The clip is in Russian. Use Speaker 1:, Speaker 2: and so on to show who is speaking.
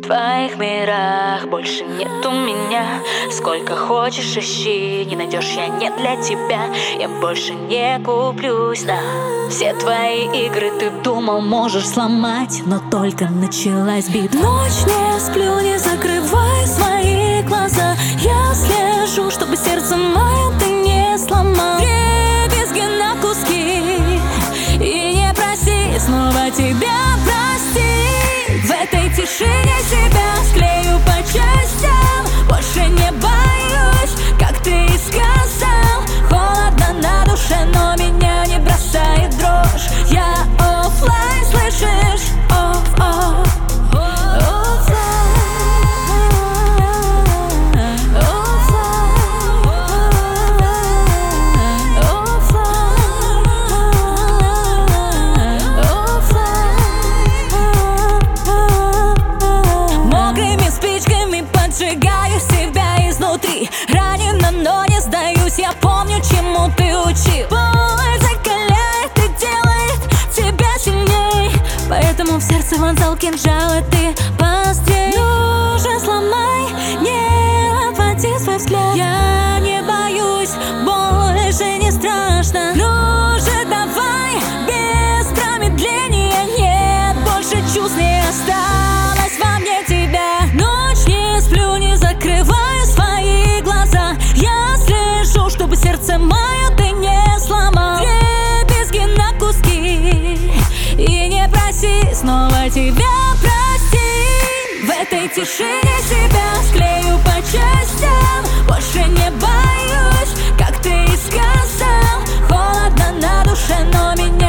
Speaker 1: твоих мирах больше нету меня. Сколько хочешь ищи, не найдешь, я не для тебя. Я больше не куплюсь на все твои игры. Ты думал, можешь сломать, но только началась битва.
Speaker 2: Ночь не сплю, не закрывай свои глаза. Я слежу, чтобы сердце мое ты не сломал. Дребезги на куски, и не проси снова тебя простить. В этой тишине себя склею по частям. Больше не боюсь, как ты и сказал. Холодно на душе, но меня не бросает дрожь. Я оффлайн, слышишь? Офф-офф. Сжигаю себя изнутри. Ранена, но не сдаюсь. Я помню, чему ты учил. Боль закаляет и делает тебя сильней. Поэтому в сердце вонзал кинжал, и ты пострей. Ну же, сломай, не отводи свой взгляд. Я не боюсь, больше не страшно. Ну же, давай, без промедления. Нет больше чувств, не осталось во мне тебя. Ночь не сплю, не закрываю свои глаза. Я слежу, чтобы сердце мое ты не сломал. Дребезги на куски, и не проси снова тебя простить. В этой тишине себя склею по частям. Больше не боюсь, как ты и сказал. Холодно на душе, но меня